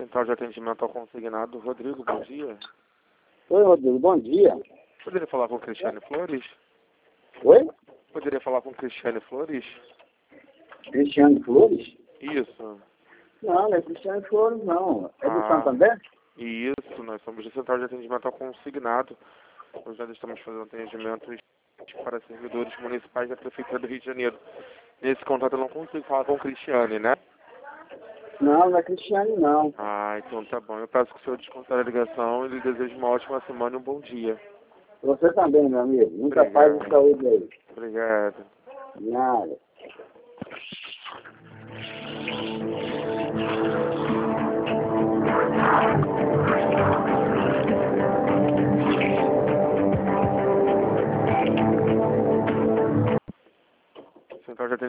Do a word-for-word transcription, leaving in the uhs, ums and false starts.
Central de Atendimento ao Consignado. Rodrigo, bom dia. Oi, Rodrigo, bom dia. Poderia falar com Cristiane Flores? Oi? Poderia falar com Cristiane Flores? Cristiane Flores? Isso. Não, não é Cristiane Flores, não. É do Ah. Santander? Isso, nós somos do Central de Atendimento ao Consignado. Nós já estamos fazendo atendimentos para servidores municipais da Prefeitura do Rio de Janeiro. Nesse contato eu não consigo falar com Cristiane, né? Não, não é Cristiane, não. Ah, então tá bom. Eu peço que o senhor descontar a ligação e lhe desejo uma ótima semana e um bom dia. Você também, meu amigo. Muita paz e saúde aí. Obrigado. Nada.